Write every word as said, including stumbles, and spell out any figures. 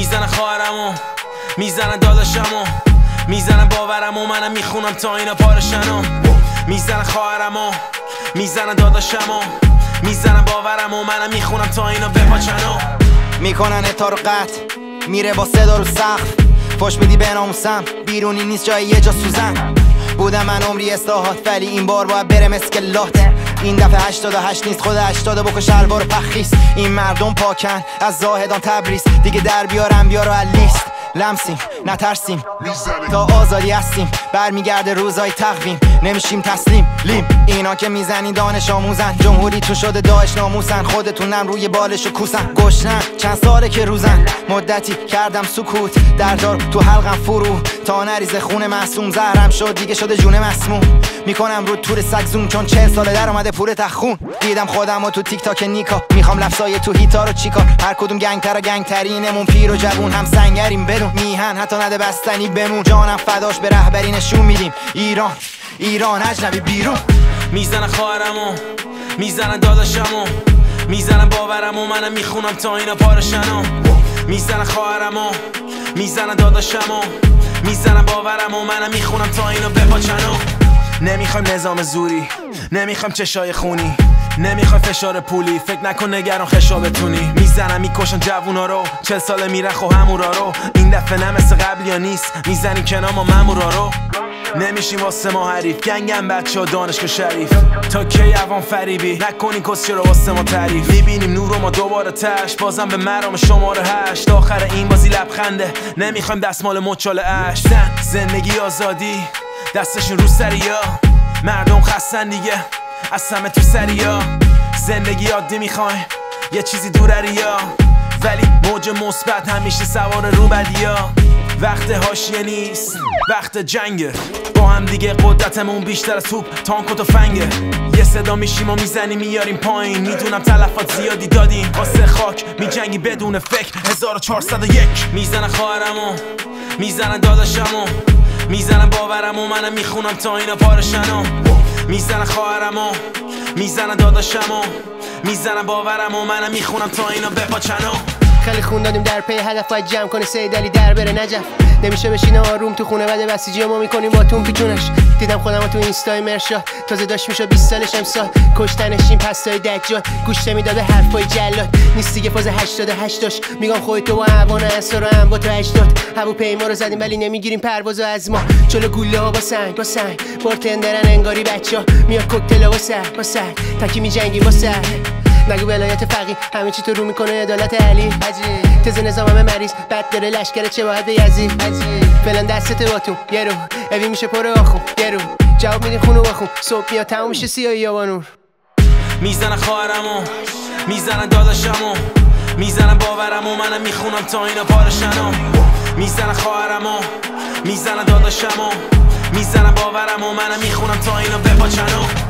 میزنن خواهرمو، میزنن داداشمو، میزنن باورمو، منم میخونم تا اینا پارشنو. میزنن خواهرمو، میزنن داداشمو، میزنن باورمو، منم میخونم تا اینا بپاچنو. میکنن اتا رو قطع، میره با صدا رو سقف، فش میدی به ناموسم، بیرونی نیست جای یه جا سوزن. بودم من عمری اصلاحات، ولی این بار باید بره مسکلات. این دفعه هشتاد و هشت نیست، خود هشتاد بکش الوار پخیست. این مردم پاکن از زاهدان تبریز، دیگه در بیارم بیارو لیست. لمسیم نترسیم تا آزادی هستیم، برمیگرده روزای تقویم، نمیشیم تسلیم لیم. اینا که میزنی دانش آموزن، جمهوری تو شده داعش ناموسن، خودتونم روی بالشو کوسن. گشنم چند ساله که روزن، مدتی کردم سکوت، دردار تو حلقم فرو تا نریز خون معصوم. زهرم شد دیگه شده جون مسموم، میکنم رو تور سگ زوم، چون چهل ساله در اومده پور تخون. دیدم خودم و تو تیک تاک نیکا، میخوام لفظای تو هیتا رو چیکار. هر کدوم گنگ تر و گنگ ترینمون، پیر و جوون هم سنگریم بدون میهن، حتی نده بستنی بمون. جانم فداش به رهبری نشون میدیم ایران، ایران اجنبی بیرون. میزنن خواهرمو، میزنن داداشمو، میزنن باورمو، منم میخونم تا اینا پارشنو. میزنن خواهرمو، میزنن داداشمو، میزنن باورمو، منم میخونم تا اینا بپاچنو. نمیخوایم نظام زوری، نمیخوایم چشای خونی، نمیخوای فشار پولی، فکر نکن نگران خشا بتونی. میزنن میکشن جوونا رو، چل ساله میرن خو همورا رو. این دفعه نه مثل قبل یا نیست، میزنیم کنار ما مامورا رو. نمیشیم واسه ما حریف، گنگم بچه ها دانشگاه شریف. تا کی عوام فریبی نکنین کسی رو واسه ما تعریف. میبینیم نور و ما دوباره تش، بازم به مرام شماره هشت. آخر این بازی لبخنده، نمیخوایم دستمال مچاله اش. زن زندگی آزادی دستشون رو سریا، مردم خستن دیگه از همه تو سریا. زندگی عادی میخوایم یه چیزی دورریا، ولی موج مثبت همیشه سوار رو بدیا. وقت حاشیه نیست، وقت جنگه، با هم دیگه قدرتمون بیشتر از توپ تانک و تفنگه. یه صدا میشیم و میزنیم میاریم پایین، میدونم تلفات زیادی دادیم واسه خاک، میجنگی بدون فکر. هزار و چهارصد و یک میزنن خواهرمو، میزنن داداشمو، میزنن باورمو، منم میخونم تا اینا پارشنو. میزنن خواهرمو، میزنن داداشمو، میزنن باورمو، منم میخونم تا اینا بپاچنو. خیلی خون دادیم در پی هدف، باید جمع کنه سید علی در بره نجف. نمیشه بشینه آروم تو خونه بعد بسیجی ما میکنیم با تون پیچونش. دیدم خودم تو اینستای مرشاد، تازه داشت میشد بیست سالش امسال. کشتنش این پستای دجال، گوش نمیداده حرفای جلاد. نیست دیگه فاز هشتاد و هشت داشت، میگم خودتو با هوان اسرا رو هم با تو هشتاد. هواپیما رو زدیم ولی نمیگیریم پروازو از ما. جلو گوله ها با سنگ با سنگ، بارتندرن انگاری بچا. میاد کوکتل با سر با سر، تکی میجنگیم با سر. نگو ولایت فقیه همه چی تو رو میکنه عدالت علی. عجیب تز نظام همه مریض، بد داره لشکر چه باید یزید. عجیب فلان دستت باتون یه رو اوی میشه پر آخون یه رو جواب میدین خونو بخون. صبح میاد تموم میشه سیاهی یا نور. میزنن خواهرمو، میزنن داداشمو، میزنن باورمو، منم میخونم تا اینا پارشنو. میزنن خواهرمو، میزنن داداشمو، میزنن باورمو، منم میخونم تا اینا بپاچنو.